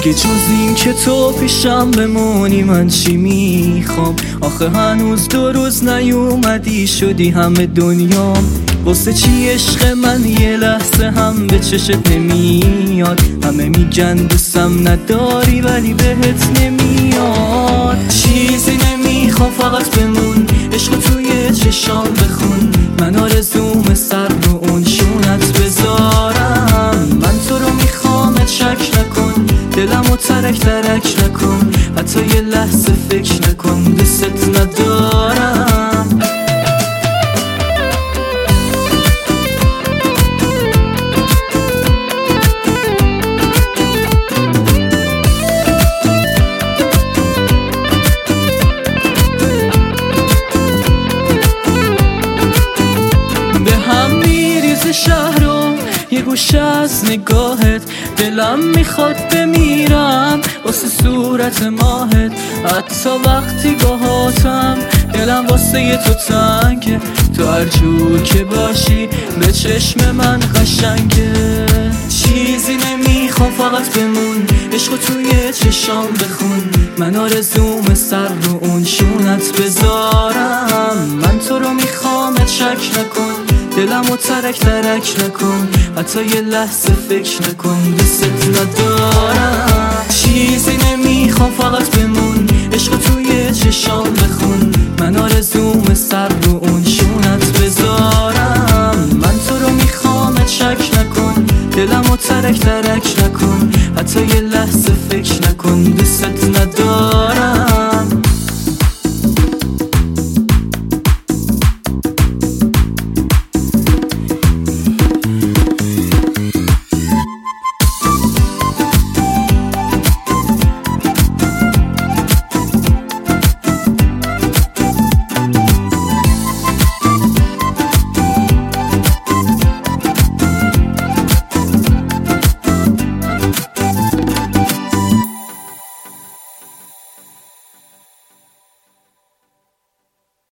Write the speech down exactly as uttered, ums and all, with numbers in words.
دیگه جز این که تو پیشم بمونی من چی میخوام؟ آخه هنوز دو روز نیومدی شدی همه دنیام. واسه چی عشق من یه لحظه هم به چشت نمیاد؟ همه میگن دوستم نداری ولی بهت نمیاد. چیزی نمیخوام فقط بمون، عشق توی چشام بخون. من آرزوم سر رو اون شونت بذارم. من تو رو میخوام شک نکن، دلمو ترک ترک نکن. حتی یه لحظه فکر نکن دوست ندارم. به هم میریزه شهرم یه گوشه از نگاهت. دلم میخواد بمیرم واسه صورت ماهت. حتی وقتی باهاتم دلم واسه یه تو تنگه. تو هر جور که باشی به چشم من قشنگه. چیزی نمیخوام فقط بمون، عشق توی چشام بخون. من آرزوم سر رو اون شونت بذارم. من تو رو میخوام شک نکن، دلمو ترک ترک نکن. حتی یه لحظه فکر نکن دوست ندارم. چیزی نمیخوام فقط بمون، عشق توی چشام بخون. من آرزوم سر